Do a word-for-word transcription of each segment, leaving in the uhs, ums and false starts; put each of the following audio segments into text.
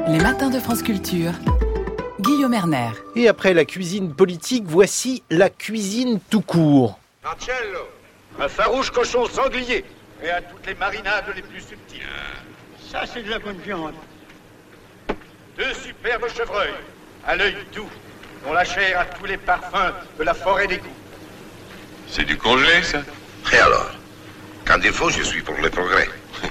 Les matins de France Culture. Guillaume Erner. Et après la cuisine politique, voici la cuisine tout court. Marcello, un farouche cochon sanglier, et à toutes les marinades les plus subtiles. Ça, c'est de la bonne viande. Deux superbes chevreuils, à l'œil doux, dont la chair a tous les parfums de la forêt des goûts. C'est du congelé, ça? Et alors? Quand il faut, je suis pour le progrès.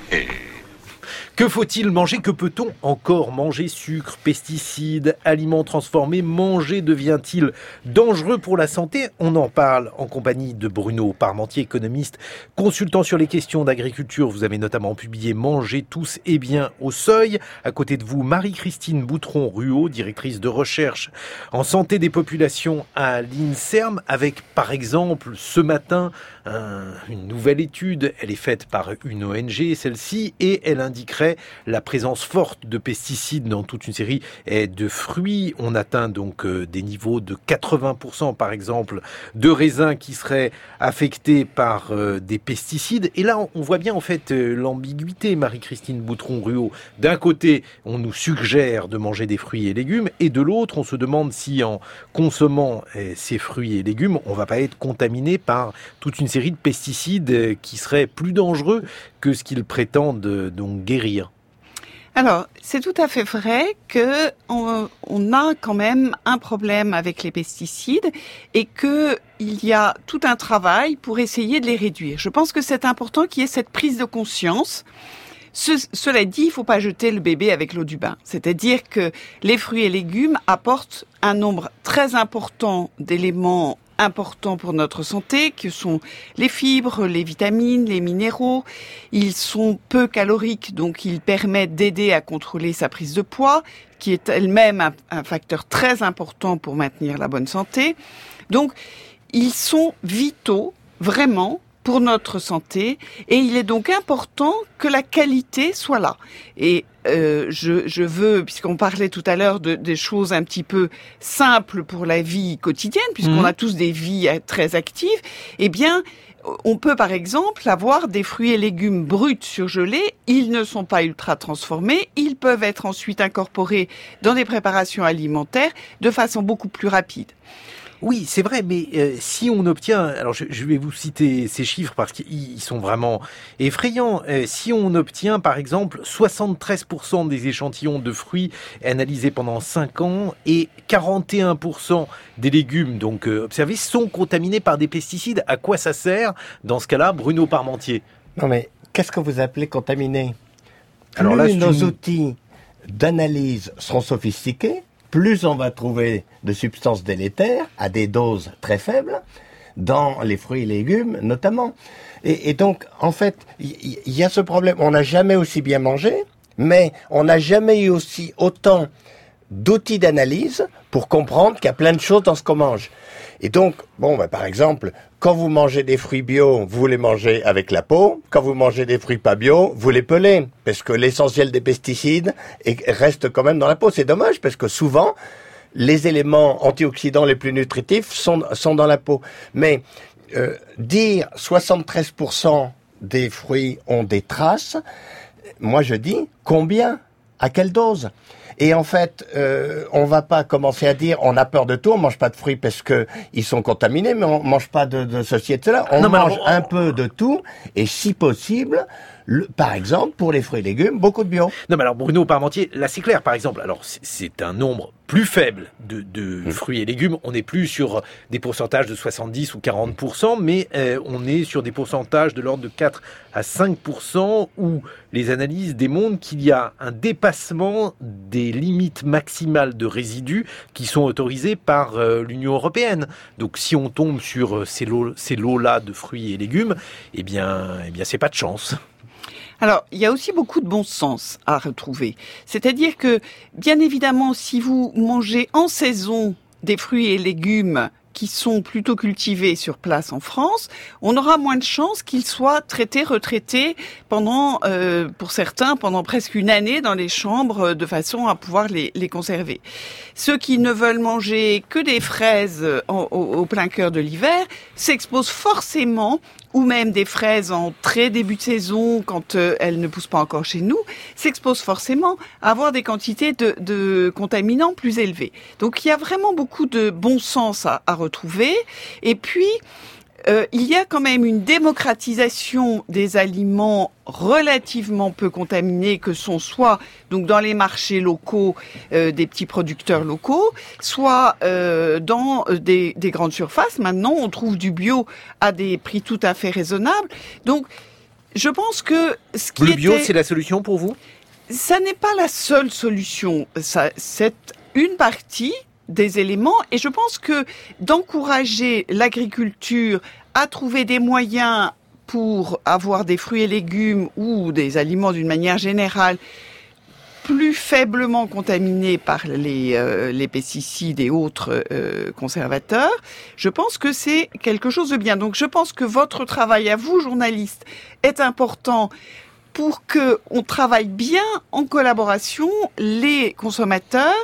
Que faut-il manger? Que peut-on encore manger? Sucre, pesticides, aliments transformés, manger devient-il dangereux pour la santé? On en parle en compagnie de Bruno Parmentier, économiste, consultant sur les questions d'agriculture. Vous avez notamment publié Manger tous et bien au seuil. À côté de vous, Marie-Christine Boutron-Ruot, directrice de recherche en santé des populations à l'INSERM, avec par exemple ce matin un, une nouvelle étude. Elle est faite par une O N G, celle-ci, et elle indiquerait la présence forte de pesticides dans toute une série de fruits. On atteint donc des niveaux de quatre-vingts pour cent par exemple de raisins qui seraient affectés par des pesticides. Et là, on voit bien en fait l'ambiguïté, Marie-Christine Boutron-Ruot. D'un côté, on nous suggère de manger des fruits et légumes, et de l'autre, on se demande si en consommant ces fruits et légumes, on ne va pas être contaminé par toute une série de pesticides qui seraient plus dangereux que ce qu'ils prétendent donc guérir. Alors, c'est tout à fait vrai que on, on a quand même un problème avec les pesticides et que il y a tout un travail pour essayer de les réduire. Je pense que c'est important qu'il y ait cette prise de conscience. Ce, cela dit, il ne faut pas jeter le bébé avec l'eau du bain. C'est-à-dire que les fruits et légumes apportent un nombre très important d'éléments importants pour notre santé, que sont les fibres, les vitamines, les minéraux. Ils sont peu caloriques, donc ils permettent d'aider à contrôler sa prise de poids, qui est elle-même un, un facteur très important pour maintenir la bonne santé. Donc, ils sont vitaux, vraiment, pour notre santé, et il est donc important que la qualité soit là. Et euh, je, je veux, puisqu'on parlait tout à l'heure de, des choses un petit peu simples pour la vie quotidienne, puisqu'on mmh. a tous des vies très actives, eh bien, on peut par exemple avoir des fruits et légumes bruts surgelés, ils ne sont pas ultra transformés, ils peuvent être ensuite incorporés dans des préparations alimentaires de façon beaucoup plus rapide. Oui, c'est vrai, mais euh, si on obtient... Alors, je, je vais vous citer ces chiffres parce qu'ils sont vraiment effrayants. Euh, si on obtient, par exemple, soixante-treize pour cent des échantillons de fruits analysés pendant cinq ans et quarante et un pour cent des légumes, donc euh, observés, sont contaminés par des pesticides, à quoi ça sert, dans ce cas-là, Bruno Parmentier? Non, mais qu'est-ce que vous appelez contaminés? Alors Plus là, nos une... outils d'analyse seront sophistiqués, plus on va trouver de substances délétères à des doses très faibles, dans les fruits et légumes notamment. Et, et donc, en fait, il y, y a ce problème. On n'a jamais aussi bien mangé, mais on n'a jamais eu aussi autant d'outils d'analyse pour comprendre qu'il y a plein de choses dans ce qu'on mange. Et donc, bon, bah, par exemple, quand vous mangez des fruits bio, vous les mangez avec la peau. Quand vous mangez des fruits pas bio, vous les pelez. Parce que l'essentiel des pesticides est, reste quand même dans la peau. C'est dommage parce que souvent, les éléments antioxydants les plus nutritifs sont, sont dans la peau. Mais euh, dire soixante-treize pour cent des fruits ont des traces, moi je dis combien? À quelle dose? Et en fait, euh, on va pas commencer à dire on a peur de tout, on mange pas de fruits parce que ils sont contaminés, mais on mange pas de, de ceci et de cela. On non, mange alors, un peu de tout, et si possible, le, par exemple, pour les fruits et légumes, beaucoup de bio. Non, mais alors Bruno Parmentier, là c'est clair, par exemple, alors c'est, c'est un nombre plus faible de, de mmh. fruits et légumes. On n'est plus sur des pourcentages de soixante-dix ou quarante pour cent, mais euh, on est sur des pourcentages de l'ordre de quatre à cinq pour cent où les analyses démontrent qu'il y a un dépassement des limites maximales de résidus qui sont autorisées par euh, l'Union européenne. Donc si on tombe sur euh, ces, lots, ces lots-là de fruits et légumes, eh bien, eh bien c'est pas de chance. Alors, il y a aussi beaucoup de bon sens à retrouver. C'est-à-dire que, bien évidemment, si vous mangez en saison des fruits et légumes qui sont plutôt cultivés sur place en France, on aura moins de chances qu'ils soient traités, retraités pendant, euh, pour certains, pendant presque une année dans les chambres de façon à pouvoir les, les conserver. Ceux qui ne veulent manger que des fraises en, au, au plein cœur de l'hiver s'exposent forcément ou même des fraises en très début de saison, quand euh, elles ne poussent pas encore chez nous, s'exposent forcément à avoir des quantités de, de contaminants plus élevées. Donc il y a vraiment beaucoup de bon sens à, à retrouver. Et puis, Euh, il y a quand même une démocratisation des aliments relativement peu contaminés que sont soit donc dans les marchés locaux euh, des petits producteurs locaux, soit euh, dans des, des grandes surfaces. Maintenant, on trouve du bio à des prix tout à fait raisonnables. Donc, je pense que ce qui Le bio, était... c'est la solution pour vous ? Ça n'est pas la seule solution. Ça, c'est une partie des éléments, et je pense que d'encourager l'agriculture à trouver des moyens pour avoir des fruits et légumes ou des aliments d'une manière générale plus faiblement contaminés par les, euh, les pesticides et autres euh, conservateurs, je pense que c'est quelque chose de bien. Donc je pense que votre travail à vous, journalistes, est important pour que on travaille bien en collaboration, les consommateurs,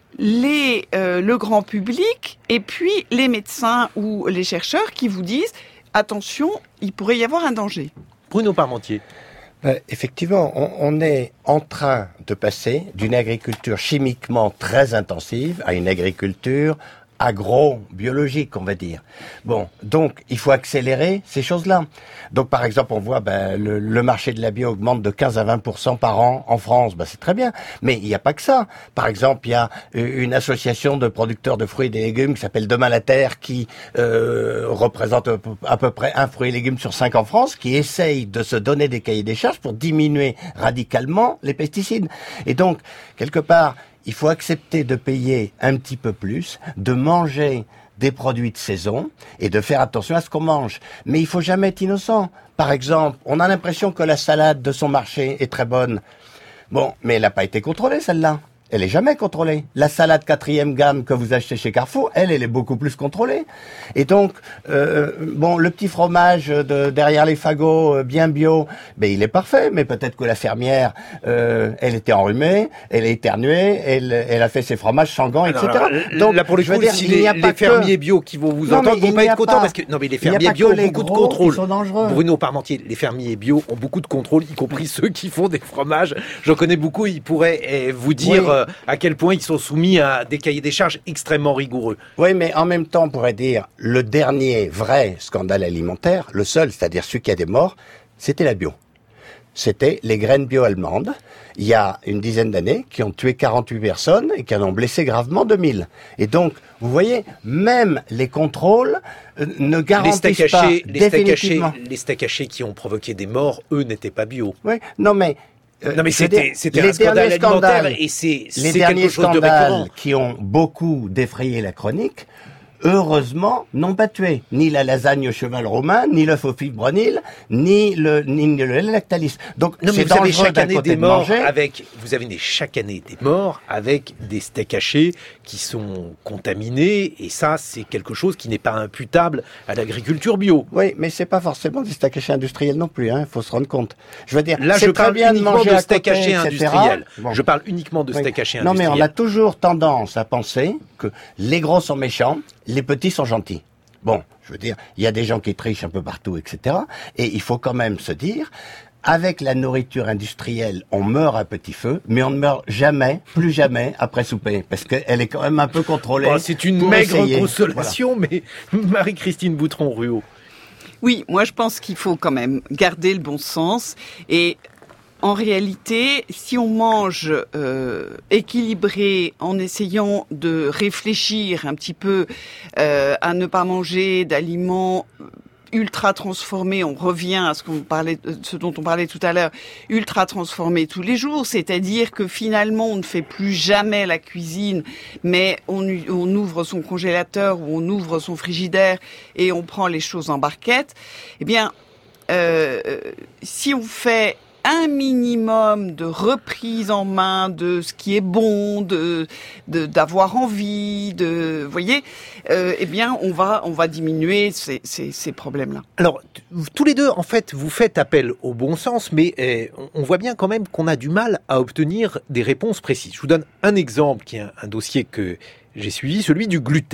les, euh, le grand public et puis les médecins ou les chercheurs qui vous disent « Attention, il pourrait y avoir un danger ». Bruno Parmentier. Euh, effectivement, on, on est en train de passer d'une agriculture chimiquement très intensive à une agriculture agro-biologique, on va dire. Bon, donc il faut accélérer ces choses-là. Donc par exemple, on voit ben, le, le marché de la bio augmente de quinze à vingt pour cent par an en France, ben, c'est très bien. Mais il n'y a pas que ça. Par exemple, il y a une association de producteurs de fruits et de légumes qui s'appelle Demain la Terre, qui euh, représente à peu près un fruit et légume sur cinq en France, qui essaye de se donner des cahiers des charges pour diminuer radicalement les pesticides. Et donc, quelque part, il faut accepter de payer un petit peu plus, de manger des produits de saison et de faire attention à ce qu'on mange. Mais il faut jamais être innocent. Par exemple, on a l'impression que la salade de son marché est très bonne. Bon, mais elle n'a pas été contrôlée, celle-là. Elle est jamais contrôlée. La salade quatrième gamme que vous achetez chez Carrefour, elle, elle est beaucoup plus contrôlée. Et donc, euh, bon, le petit fromage de derrière les fagots, euh, bien bio, ben il est parfait. Mais peut-être que la fermière, euh, elle était enrhumée, elle a éternué, elle, elle a fait ses fromages sans gants, et cetera. Alors, donc, là, pour le je veux coup, dire, si il les, n'y a les pas que- fermiers bio qui vont vous Non, entendre mais vont il pas n'y être a contents pas- parce que non, mais les il n'y a fermiers pas bio que ont les beaucoup de gros contrôle. qui sont dangereux. Bruno Parmentier, les fermiers bio ont beaucoup de contrôle, y compris ceux qui font des fromages. J'en connais beaucoup. Ils pourraient eh, vous dire Oui. euh, à quel point ils sont soumis à des cahiers des charges extrêmement rigoureux. Oui, mais en même temps, on pourrait dire, le dernier vrai scandale alimentaire, le seul, c'est-à-dire celui qui a des morts, c'était la bio. C'était les graines bio allemandes, il y a une dizaine d'années, qui ont tué quarante-huit personnes et qui en ont blessé gravement deux mille. Et donc, vous voyez, même les contrôles euh, ne Les garantissent steaks pas hachés, les steaks hachés, définitivement. les steaks hachés qui ont provoqué des morts, eux n'étaient pas bio. Oui, non mais... euh, Non mais je veux c'était dire, c'était les un scandale derniers alimentaire scandales- et c'est Les c'est derniers quelque chose de scandales récurrent. qui ont beaucoup défrayé la chronique, heureusement, n'ont pas tué ni la lasagne au cheval romain, ni l'œuf au fibronil, ni le ni le lactalis. Donc Non mais c'est vous avez dangereux chaque d'un année côté des de morts manger. avec vous avez des, chaque année des morts avec des steaks hachés qui sont contaminés et ça c'est quelque chose qui n'est pas imputable à l'agriculture bio. Oui, mais c'est pas forcément des steaks hachés industriels non plus. Hein. Il faut se rendre compte. Je veux dire, Là c'est je très parle bien de uniquement manger de à steak côté, haché et cetera. industriel. Bon. Je parle uniquement de Oui. steak haché Non, mais industriel. on a toujours tendance à penser que les gros sont méchants, les petits sont gentils. Bon, je veux dire, il y a des gens qui trichent un peu partout, et cetera. Et il faut quand même se dire, avec la nourriture industrielle, on meurt à petit feu, mais on ne meurt jamais, plus jamais, après souper, parce qu'elle est quand même un peu contrôlée. Bon, c'est une pour maigre essayer. consolation, mais Marie-Christine Boutron-Ruot. Oui, moi je pense qu'il faut quand même garder le bon sens et en réalité, si on mange euh, équilibré en essayant de réfléchir un petit peu euh, à ne pas manger d'aliments ultra transformés, on revient à ce qu'on parlait, ce dont on parlait tout à l'heure, ultra transformés tous les jours, c'est-à-dire que finalement on ne fait plus jamais la cuisine, mais on, on ouvre son congélateur ou on ouvre son frigidaire et on prend les choses en barquette. Eh bien, euh, si on fait un minimum de reprise en main de ce qui est bon, de, de d'avoir envie, de, vous voyez, euh, eh bien, on va, on va diminuer ces, ces, ces problèmes-là. Alors, t- tous les deux, en fait, vous faites appel au bon sens, mais eh, on- on voit bien quand même qu'on a du mal à obtenir des réponses précises. Je vous donne un exemple qui est un, un dossier que j'ai suivi, celui du gluten.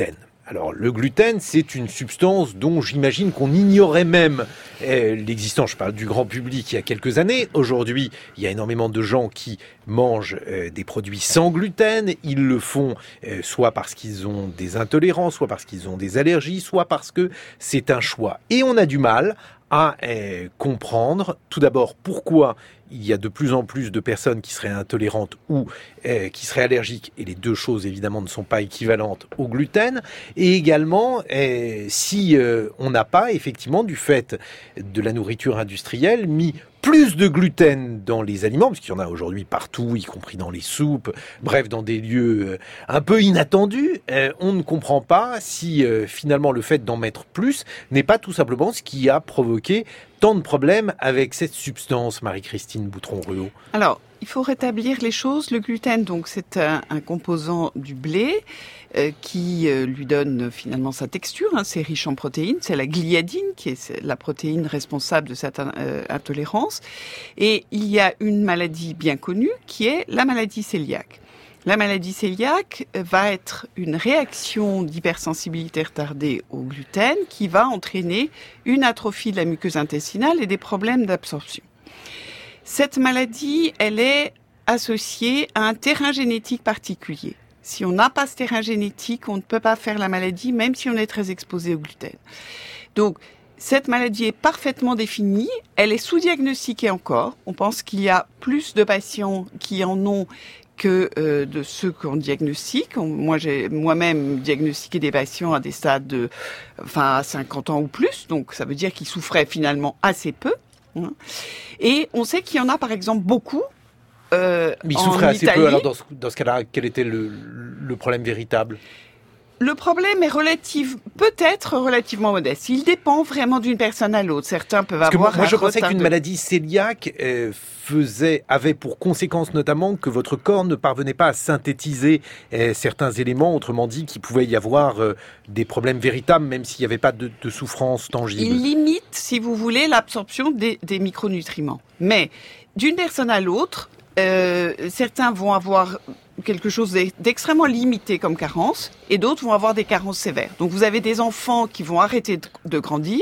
Alors, le gluten, c'est une substance dont j'imagine qu'on ignorait même euh, l'existence. Je parle du grand public il y a quelques années. Aujourd'hui, il y a énormément de gens qui mangent euh, des produits sans gluten. Ils le font euh, soit parce qu'ils ont des intolérances, soit parce qu'ils ont des allergies, soit parce que c'est un choix. Et on a du mal à euh, comprendre, tout d'abord, pourquoi il y a de plus en plus de personnes qui seraient intolérantes ou euh, qui seraient allergiques, et les deux choses évidemment ne sont pas équivalentes au gluten, et également euh, si euh, on n'a pas effectivement du fait de la nourriture industrielle mis plus de gluten dans les aliments, parce qu'il y en a aujourd'hui partout, y compris dans les soupes, bref, dans des lieux un peu inattendus, euh, on ne comprend pas si euh, finalement le fait d'en mettre plus n'est pas tout simplement ce qui a provoqué tant de problèmes avec cette substance, Marie-Christine Boutron-Ruot. Alors, il faut rétablir les choses. Le gluten, donc, c'est un, un composant du blé euh, qui euh, lui donne finalement sa texture. Hein, c'est riche en protéines. C'est la gliadine qui est la protéine responsable de cette euh, intolérance. Et il y a une maladie bien connue qui est la maladie cœliaque. La maladie cœliaque va être une réaction d'hypersensibilité retardée au gluten qui va entraîner une atrophie de la muqueuse intestinale et des problèmes d'absorption. Cette maladie, elle est associée à un terrain génétique particulier. Si on n'a pas ce terrain génétique, on ne peut pas faire la maladie, même si on est très exposé au gluten. Donc, cette maladie est parfaitement définie, elle est sous-diagnostiquée encore. On pense qu'il y a plus de patients qui en ont que euh, de ceux qu'on diagnostique. Moi, j'ai moi-même diagnostiqué des patients à des stades de, enfin, à cinquante ans ou plus, donc ça veut dire qu'ils souffraient finalement assez peu. Et on sait qu'il y en a, par exemple, beaucoup euh, Mais ils souffraient assez Italie. peu, alors dans ce, dans ce cas-là, quel était le, le problème véritable ? Le problème est relative, peut-être relativement modeste. Il dépend vraiment d'une personne à l'autre. Certains peuvent Parce que avoir moi, moi un je pensais retard qu'une de... maladie cœliaque euh, faisait, avait pour conséquence notamment que votre corps ne parvenait pas à synthétiser euh, certains éléments, autrement dit qu'il pouvait y avoir euh, des problèmes véritables, même s'il n'y avait pas de, de souffrance tangible. Il limite, si vous voulez, l'absorption des, des micronutriments. Mais d'une personne à l'autre, euh, certains vont avoir quelque chose d'extrêmement limité comme carence, et d'autres vont avoir des carences sévères. Donc vous avez des enfants qui vont arrêter de, de grandir,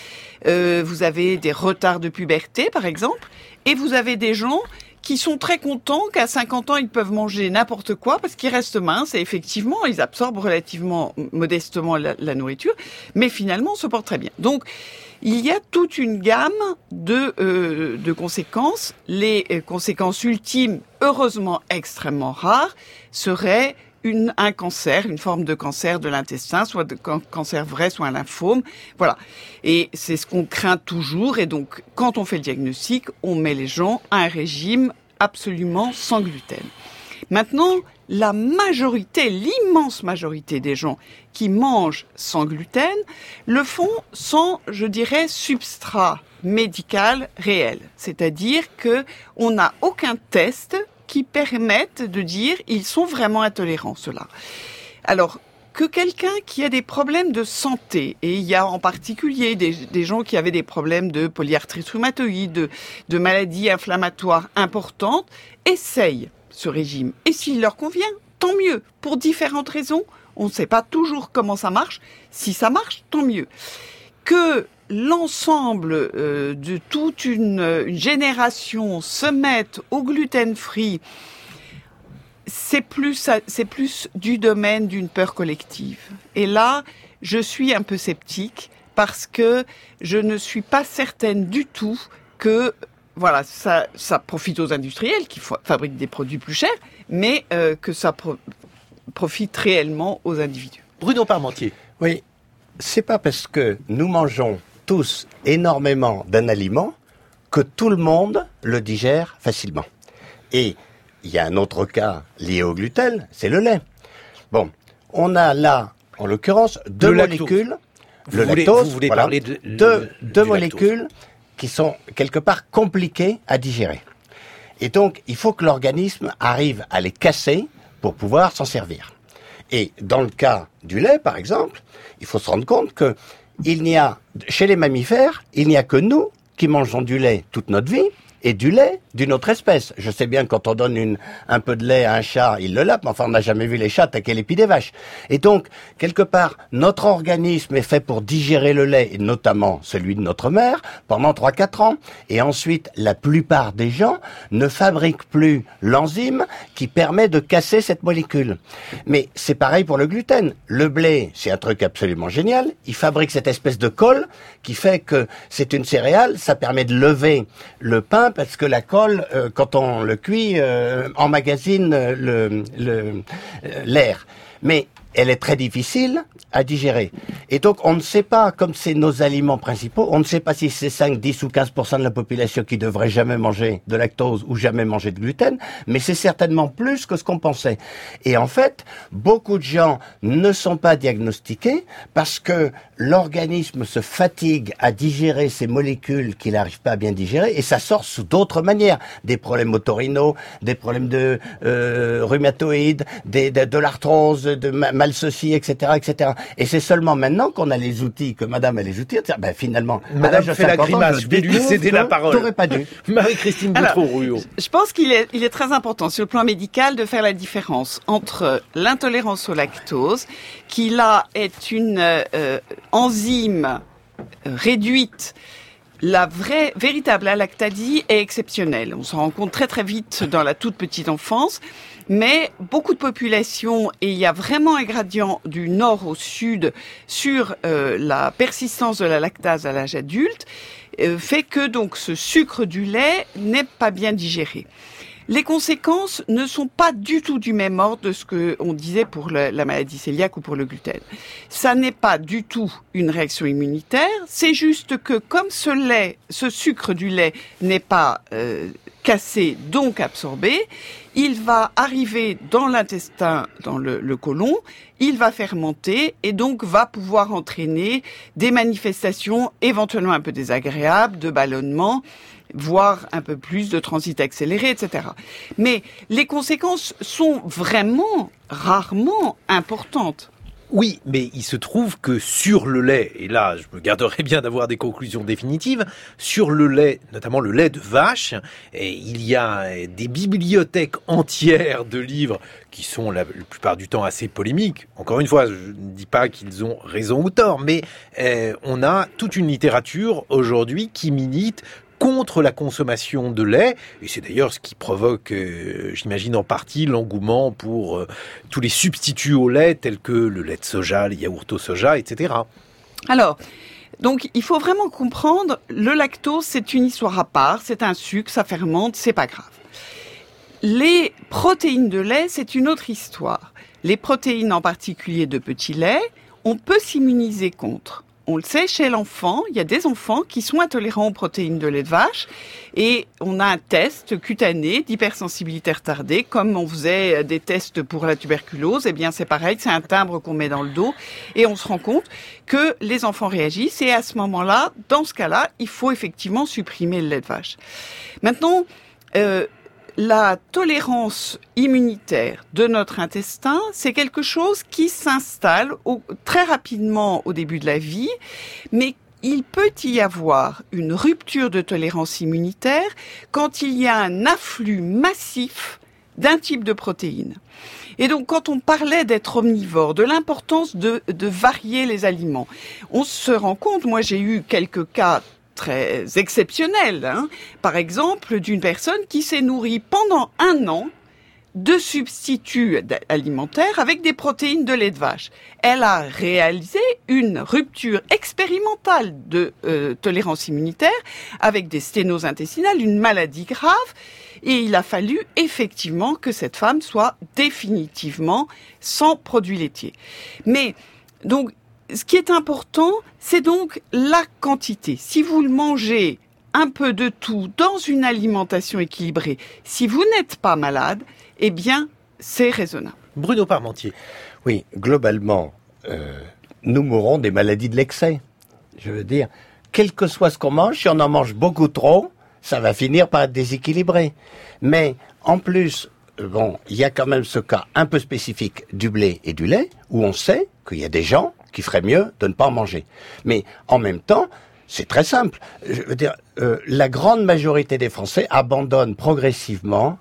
euh, vous avez des retards de puberté par exemple, et vous avez des gens qui sont très contents qu'à cinquante ans ils peuvent manger n'importe quoi parce qu'ils restent minces, et effectivement ils absorbent relativement modestement la, la nourriture, mais finalement on se porte très bien. Donc il y a toute une gamme de, euh, de conséquences. Les euh, conséquences ultimes, heureusement extrêmement rares, seraient une, un cancer, une forme de cancer de l'intestin, soit de can- cancer vrai, soit un lymphome. Voilà. Et c'est ce qu'on craint toujours. Et donc, quand on fait le diagnostic, on met les gens à un régime absolument sans gluten. Maintenant, la majorité, l'immense majorité des gens qui mangent sans gluten le font sans, je dirais, substrat médical réel. C'est-à-dire que on n'a aucun test qui permette de dire ils sont vraiment intolérants, ceux-là. Alors, que quelqu'un qui a des problèmes de santé, et il y a en particulier des, des gens qui avaient des problèmes de polyarthrite rhumatoïde, de, de maladies inflammatoires importantes, essayent ce régime. Et s'il leur convient, tant mieux. Pour différentes raisons, on ne sait pas toujours comment ça marche. Si ça marche, tant mieux. Que l'ensemble euh, de toute une, une génération se mette au gluten-free, c'est plus, c'est plus du domaine d'une peur collective. Et là, je suis un peu sceptique parce que je ne suis pas certaine du tout que voilà, ça, ça profite aux industriels qui fa- fabriquent des produits plus chers, mais euh, que ça pro- profite réellement aux individus. Bruno Parmentier. Oui, c'est pas parce que nous mangeons tous énormément d'un aliment que tout le monde le digère facilement. Et il y a un autre cas lié au gluten, c'est le lait. Bon, on a là, en l'occurrence, deux le molécules. Vous le voulez, lactose, vous voulez voilà, parler de deux, le, deux du molécules lactose. Qui sont quelque part compliquées à digérer. Et donc, il faut que l'organisme arrive à les casser pour pouvoir s'en servir. Et dans le cas du lait, par exemple, il faut se rendre compte que il n'y a, chez les mammifères, il n'y a que nous qui mangeons du lait toute notre vie, et du lait d'une autre espèce. Je sais bien que quand on donne une, un peu de lait à un chat, il le lappe, mais enfin on n'a jamais vu les chats attaquer les pieds des vaches. Et donc, quelque part, notre organisme est fait pour digérer le lait, et notamment celui de notre mère, pendant trois à quatre ans. Et ensuite, la plupart des gens ne fabriquent plus l'enzyme qui permet de casser cette molécule. Mais c'est pareil pour le gluten. Le blé, c'est un truc absolument génial. Il fabrique cette espèce de colle qui fait que c'est une céréale. Ça permet de lever le pain parce que la colle, euh, quand on le cuit, euh, emmagasine le, le, euh, l'air. Mais elle est très difficile à digérer. Et donc, on ne sait pas, comme c'est nos aliments principaux, on ne sait pas si c'est cinq, dix ou quinze pour cent de la population qui devrait jamais manger de lactose ou jamais manger de gluten, mais c'est certainement plus que ce qu'on pensait. Et en fait, beaucoup de gens ne sont pas diagnostiqués parce que l'organisme se fatigue à digérer ces molécules qu'il n'arrive pas à bien digérer, et ça sort sous d'autres manières. Des problèmes otorhinaux, des problèmes de euh, rhumatoïdes, des, de, de l'arthrose, de mal ceci, et cetera, et cetera. Et c'est seulement maintenant qu'on a les outils, que Madame a les outils, de dire, ben finalement, Madame fait la grimace, je vais lui céder la parole. T'aurais pas dû. Marie-Christine Boutreau-Ruot. Je pense qu'il est, il est très important sur le plan médical de faire la différence entre l'intolérance au lactose, qui là est une euh, enzyme réduite. La vraie, véritable alactadie est exceptionnelle. On s'en rend compte très très vite dans la toute petite enfance. Mais beaucoup de populations, et il y a vraiment un gradient du nord au sud sur euh, la persistance de la lactase à l'âge adulte, euh, fait que donc ce sucre du lait n'est pas bien digéré. Les conséquences ne sont pas du tout du même ordre de ce que on disait pour le, la maladie cœliaque ou pour le gluten. Ça n'est pas du tout une réaction immunitaire, c'est juste que comme ce lait, ce sucre du lait n'est pas euh, cassé, donc absorbé, il va arriver dans l'intestin, dans le, le côlon, il va fermenter et donc va pouvoir entraîner des manifestations éventuellement un peu désagréables, de ballonnement, voire un peu plus de transit accéléré, et cetera. Mais les conséquences sont vraiment rarement importantes. Oui, mais il se trouve que sur le lait, et là je me garderai bien d'avoir des conclusions définitives, sur le lait, notamment le lait de vache, et il y a des bibliothèques entières de livres qui sont la, la plupart du temps assez polémiques. Encore une fois, je ne dis pas qu'ils ont raison ou tort, mais euh, on a toute une littérature aujourd'hui qui milite contre la consommation de lait, et c'est d'ailleurs ce qui provoque, euh, j'imagine en partie, l'engouement pour euh, tous les substituts au lait, tels que le lait de soja, les yaourts au soja, et cetera. Alors, donc il faut vraiment comprendre, le lactose c'est une histoire à part, c'est un sucre, ça fermente, c'est pas grave. Les protéines de lait, c'est une autre histoire. Les protéines en particulier de petit lait, on peut s'immuniser contre. On le sait, chez l'enfant, il y a des enfants qui sont intolérants aux protéines de lait de vache et on a un test cutané d'hypersensibilité retardée, comme on faisait des tests pour la tuberculose. Eh bien, c'est pareil, c'est un timbre qu'on met dans le dos et on se rend compte que les enfants réagissent et à ce moment-là, dans ce cas-là, il faut effectivement supprimer le lait de vache. Maintenant, euh, la tolérance immunitaire de notre intestin, c'est quelque chose qui s'installe au, très rapidement au début de la vie, mais il peut y avoir une rupture de tolérance immunitaire quand il y a un afflux massif d'un type de protéines. Et donc, quand on parlait d'être omnivore, de l'importance de, de varier les aliments, on se rend compte, moi j'ai eu quelques cas très exceptionnel, hein. Par exemple, d'une personne qui s'est nourrie pendant un an de substituts alimentaires avec des protéines de lait de vache. Elle a réalisé une rupture expérimentale de euh, tolérance immunitaire avec des sténoses intestinales, une maladie grave, et il a fallu effectivement que cette femme soit définitivement sans produits laitiers. Mais donc, ce qui est important, c'est donc la quantité. Si vous le mangez un peu de tout dans une alimentation équilibrée, si vous n'êtes pas malade, eh bien, c'est raisonnable. Bruno Parmentier. Oui, globalement, euh, nous mourrons des maladies de l'excès. Je veux dire, quel que soit ce qu'on mange, si on en mange beaucoup trop, ça va finir par être déséquilibré. Mais en plus, bon, il y a quand même ce cas un peu spécifique du blé et du lait, où on sait qu'il y a des gens qui ferait mieux de ne pas en manger. Mais en même temps, c'est très simple. Je veux dire, euh, la grande majorité des Français abandonnent progressivement,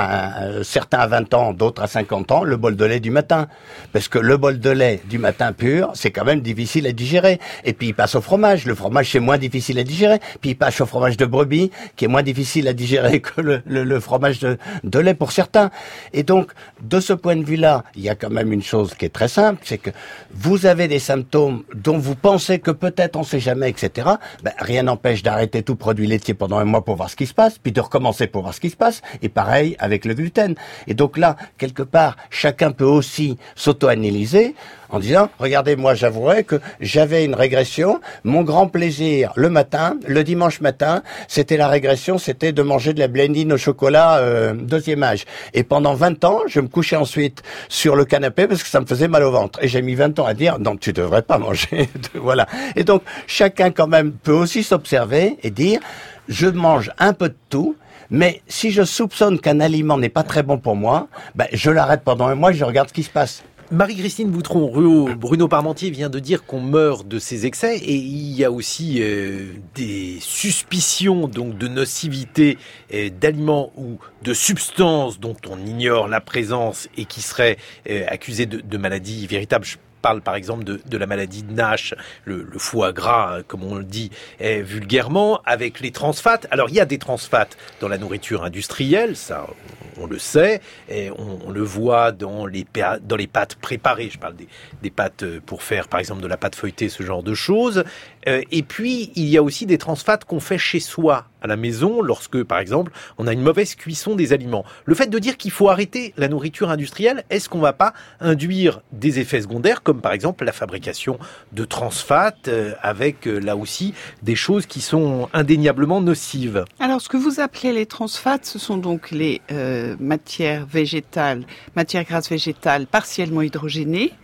à euh, certains à vingt ans, d'autres à cinquante ans, le bol de lait du matin. Parce que le bol de lait du matin pur, c'est quand même difficile à digérer. Et puis il passe au fromage. Le fromage, c'est moins difficile à digérer. Puis il passe au fromage de brebis, qui est moins difficile à digérer que le, le, le fromage de, de lait pour certains. Et donc, de ce point de vue-là, il y a quand même une chose qui est très simple, c'est que vous avez des symptômes dont vous pensez que peut-être on sait jamais, et cetera. Ben, rien n'empêche d'arrêter tout produit laitier pendant un mois pour voir ce qui se passe, puis de recommencer pour voir ce qui se passe. Et pareil, avec le gluten. Et donc là, quelque part, chacun peut aussi s'auto-analyser en disant, regardez, moi j'avouerais que j'avais une régression, mon grand plaisir le matin, le dimanche matin, c'était la régression, c'était de manger de la bléndine au chocolat euh, deuxième âge. Et pendant vingt ans, je me couchais ensuite sur le canapé parce que ça me faisait mal au ventre. Et j'ai mis vingt ans à dire, non, tu devrais pas manger. Voilà. Et donc, chacun quand même peut aussi s'observer et dire, je mange un peu de tout, mais si je soupçonne qu'un aliment n'est pas très bon pour moi, ben je l'arrête pendant un mois et je regarde ce qui se passe. Marie-Christine Boutron, Bruno Parmentier vient de dire qu'on meurt de ces excès et il y a aussi euh, des suspicions donc de nocivité euh, d'aliments ou de substances dont on ignore la présence et qui seraient euh, accusées de, de maladies véritables. Je parle par exemple de, de la maladie de Nash, le, le foie gras, comme on le dit eh, vulgairement, avec les trans fats. Alors il y a des trans fats dans la nourriture industrielle, ça on, on le sait, et on, on le voit dans les, dans les pâtes préparées. Je parle des, des pâtes pour faire par exemple de la pâte feuilletée, ce genre de choses. Euh, et puis il y a aussi des trans fats qu'on fait chez soi, à la maison, lorsque par exemple on a une mauvaise cuisson des aliments. Le fait de dire qu'il faut arrêter la nourriture industrielle, est-ce qu'on ne va pas induire des effets secondaires comme par exemple la fabrication de trans fats euh, avec euh, là aussi des choses qui sont indéniablement nocives? Alors ce que vous appelez les trans fats, ce sont donc les euh, matières végétales, matières grasses végétales partiellement hydrogénées.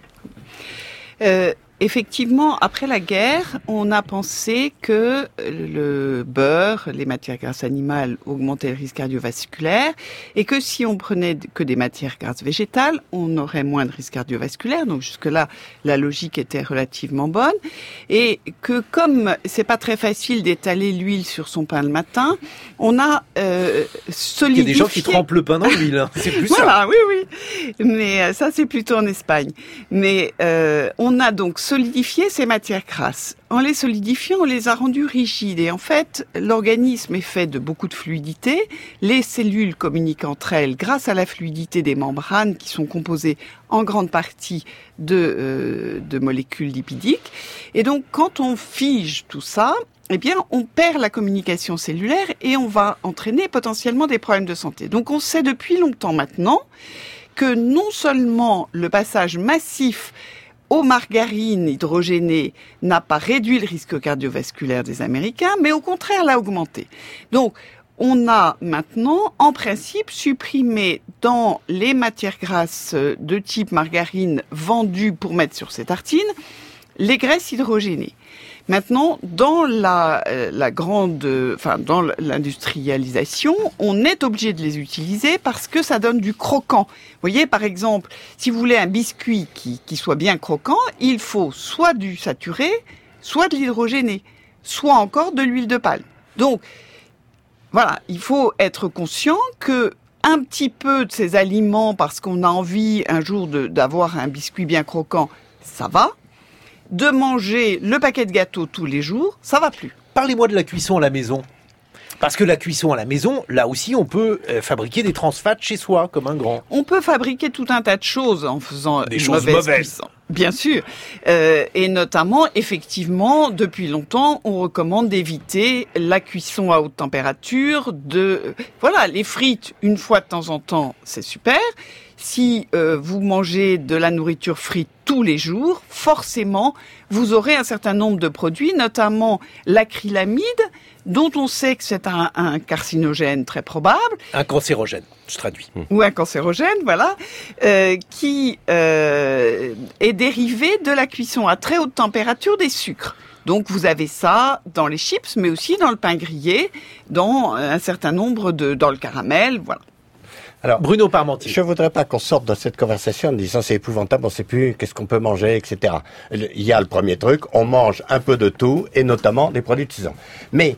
Euh, Effectivement, après la guerre, on a pensé que le beurre, les matières grasses animales augmentaient le risque cardiovasculaire et que si on prenait que des matières grasses végétales, on aurait moins de risque cardiovasculaire. Donc jusque-là, la logique était relativement bonne et que comme c'est pas très facile d'étaler l'huile sur son pain le matin, on a euh, solidifié... Il y a des gens qui trempent le pain dans l'huile, hein. C'est plus voilà, ça. Oui, oui. Mais ça, c'est plutôt en Espagne. Mais euh, on a donc solidifier ces matières grasses. En les solidifiant, on les a rendues rigides. Et en fait, l'organisme est fait de beaucoup de fluidité. Les cellules communiquent entre elles grâce à la fluidité des membranes qui sont composées en grande partie de, euh, de molécules lipidiques. Et donc, quand on fige tout ça, eh bien, on perd la communication cellulaire et on va entraîner potentiellement des problèmes de santé. Donc, on sait depuis longtemps maintenant que non seulement le passage massif aux margarines hydrogénées n'a pas réduit le risque cardiovasculaire des Américains, mais au contraire l'a augmenté. Donc, on a maintenant, en principe, supprimé dans les matières grasses de type margarine vendues pour mettre sur ses tartines, les graisses hydrogénées. Maintenant, dans la, la grande, enfin, dans l'industrialisation, on est obligé de les utiliser parce que ça donne du croquant. Vous voyez, par exemple, si vous voulez un biscuit qui, qui soit bien croquant, il faut soit du saturé, soit de l'hydrogéné, soit encore de l'huile de palme. Donc, voilà, il faut être conscient que un petit peu de ces aliments, parce qu'on a envie un jour de, d'avoir un biscuit bien croquant, ça va. De manger le paquet de gâteaux tous les jours, ça va plus. Parlez-moi de la cuisson à la maison. Parce que la cuisson à la maison, là aussi, on peut euh, fabriquer des trans fats chez soi, comme un grand. On peut fabriquer tout un tas de choses en faisant des une choses mauvaise mauvaises. cuisson. Bien sûr. Euh, et notamment, effectivement, depuis longtemps, on recommande d'éviter la cuisson à haute température. De Voilà, les frites, une fois de temps en temps, c'est super. Si euh, vous mangez de la nourriture frite tous les jours, forcément, vous aurez un certain nombre de produits, notamment l'acrylamide, dont on sait que c'est un, un carcinogène très probable. Un cancérogène, je traduis. Ou un cancérogène, voilà, euh, qui euh, est dérivé de la cuisson à très haute température des sucres. Donc vous avez ça dans les chips, mais aussi dans le pain grillé, dans un certain nombre de... dans le caramel, voilà. Alors, Bruno Parmentier. Je voudrais pas qu'on sorte de cette conversation en disant c'est épouvantable, on sait plus qu'est-ce qu'on peut manger, et cetera. Il y a le premier truc, on mange un peu de tout, et notamment des produits de saison. Mais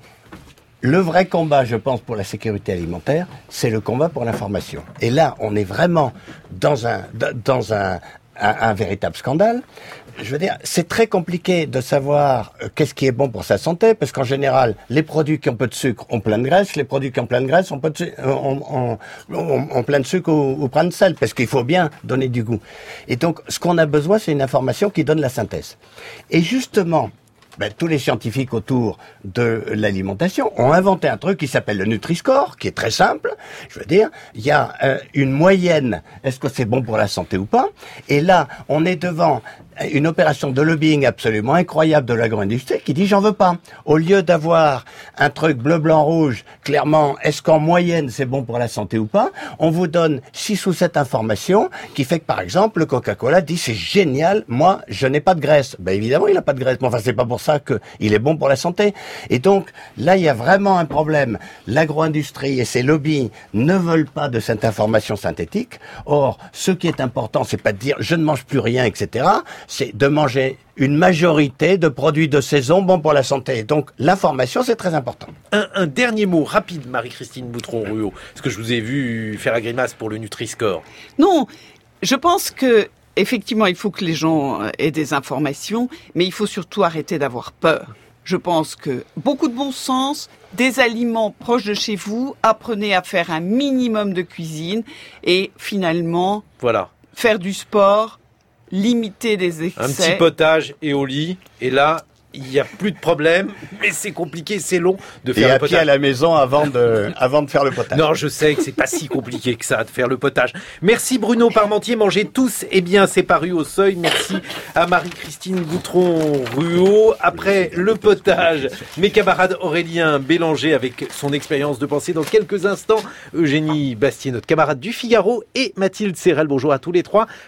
le vrai combat, je pense, pour la sécurité alimentaire, c'est le combat pour l'information. Et là, on est vraiment dans un, dans un, un, un véritable scandale. Je veux dire, c'est très compliqué de savoir euh, qu'est-ce qui est bon pour sa santé, parce qu'en général, les produits qui ont peu de sucre ont plein de graisse, les produits qui ont plein de graisse ont, peu de su- euh, ont, ont, ont, ont plein de sucre ou, ou plein de sel, parce qu'il faut bien donner du goût. Et donc, ce qu'on a besoin, c'est une information qui donne la synthèse. Et justement, ben, tous les scientifiques autour de l'alimentation ont inventé un truc qui s'appelle le Nutri-Score, qui est très simple. Je veux dire, il y a euh, une moyenne, est-ce que c'est bon pour la santé ou pas? Et là, on est devant une opération de lobbying absolument incroyable de l'agro-industrie qui dit j'en veux pas. Au lieu d'avoir un truc bleu, blanc, rouge, clairement, est-ce qu'en moyenne c'est bon pour la santé ou pas, on vous donne six ou sept informations qui fait que par exemple le Coca-Cola dit c'est génial, moi je n'ai pas de graisse. Ben évidemment il n'a pas de graisse, mais enfin c'est pas pour ça qu'il est bon pour la santé. Et donc là il y a vraiment un problème. L'agro-industrie et ses lobbies ne veulent pas de cette information synthétique. Or, ce qui est important, c'est pas de dire je ne mange plus rien, et cetera, c'est de manger une majorité de produits de saison bons pour la santé. Donc l'information, c'est très important. Un, un dernier mot rapide, Marie-Christine Boutron-Ruot, parce que je vous ai vu faire la grimace pour le Nutri-Score. Non, je pense que effectivement, il faut que les gens aient des informations, mais il faut surtout arrêter d'avoir peur. Je pense que beaucoup de bon sens, des aliments proches de chez vous, apprenez à faire un minimum de cuisine et finalement, voilà, faire du sport, limiter des excès. Un petit potage et au lit, et là, il n'y a plus de problème, mais c'est compliqué, c'est long de faire et le à potage. pied à la maison avant de, avant de faire le potage. Non, je sais que c'est pas si compliqué que ça de faire le potage. Merci Bruno Parmentier, mangez tous. Eh bien, c'est paru au Seuil. Merci à Marie-Christine Boutron-Ruot. Après le potage, mes camarades Aurélien Bélanger avec son expérience de pensée. Dans quelques instants, Eugénie Bastier, notre camarade du Figaro, et Mathilde Serrel. Bonjour à tous les trois.